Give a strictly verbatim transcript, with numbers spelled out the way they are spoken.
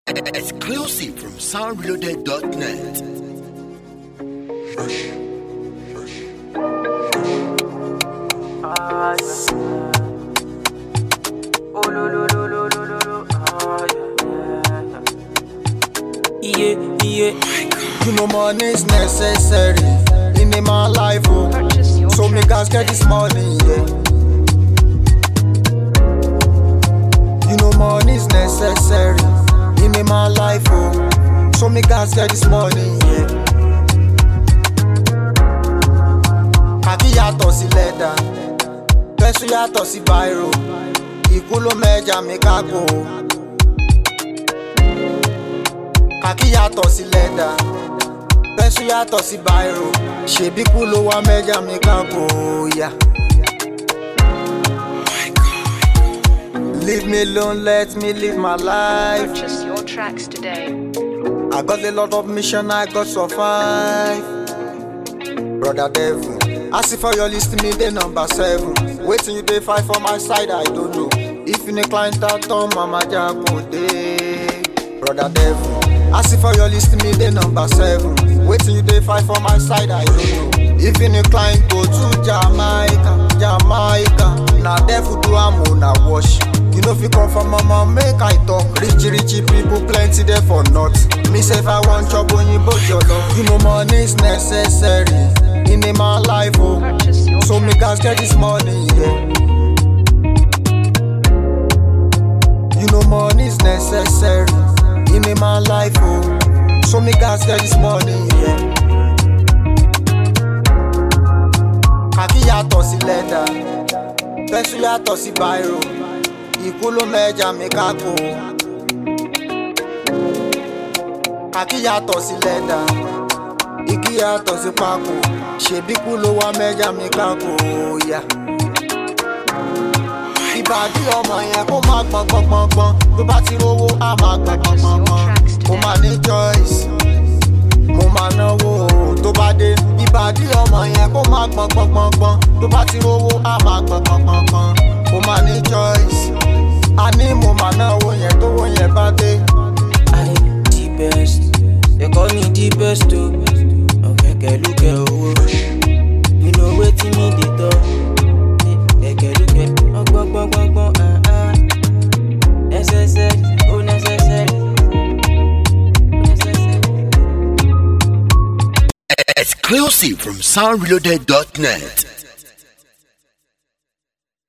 Exclusive from sound reloaded dot net. Fresh, fresh. Ah, yeah. Oh, lo, lo, lo, lo, lo, lo, lo. Ah, yeah, yeah, yeah. Yeah, yeah. You know money is necessary in my life, oh. So me guys get this money, yeah. You know money is necessary in my life, oh. So me guys get this money, yeah. Kaki yàtọ̀ sí leather, pencil yàtọ̀ sí biro. Ikú ló mẹ́ja mi kákò. Kaki yàtọ̀ sí leather, pencil yàtọ̀ sí biro. Ṣebí kú ló wá mẹ́ja mi kákò, yeah. Leave me alone, let me live my life. Purchase your tracks today. I got a lot of mission, I got survive. Brother Devil, I see for your list, me the number seven. Waiting you day five for my side, I don't know. If you need client that on Mama Japo day. Brother Devil, I see for your list, me the number seven. Waiting you day five for my side, I don't know. If you need client go to Jamaica, Jamaica. Now Devil do I'm on a wash. You know if you come from mama, make I talk. Rich, rich people, plenty there for not. Me say if I want job on you, but your love. You know money is necessary in my life, oh. So me guys get this money, yeah. You know money is necessary in my life, oh. So me guys get this money, yeah. Kaki yàtọ̀ sí leather, pencil yàtọ̀ sí biro. Ikú ló mẹ́ja mi kákò. Kaki yàtọ̀ sí leather, igi yàtọ̀ sí pákó. Ṣebí kú ló wá mẹ́ja mi kákò, yeah. Ìbàdí ọmọ yẹn kó má gbọ̀n gbọ̀n gbọ̀n gbọ̀n. Tó bá ti rówó á máa gbọ̀n gbọ̀n gbọ̀n gbọ̀n. Mo máa ní choice, mo máa náwó tó bá dé. Ìbàdí ọmọ yẹn kó má gbọ̀n gbọ̀n gbọ̀n gbọ̀n. Tó bá ti rówó á máa gbọ̀n gbọ̀n gbọ̀n gbọ̀n. Mo máa ní choice, a ní mo máa náwó yẹn tó wó yẹn bá dé. I the best. They call me the best too. Okay, okay, look at oh. You know wetin me dey talk. Okay, look at oh, gbon gbon gbon gbon ah ah. Necessary, oh necessary. Necessary. Exclusive from sound reloaded dot net.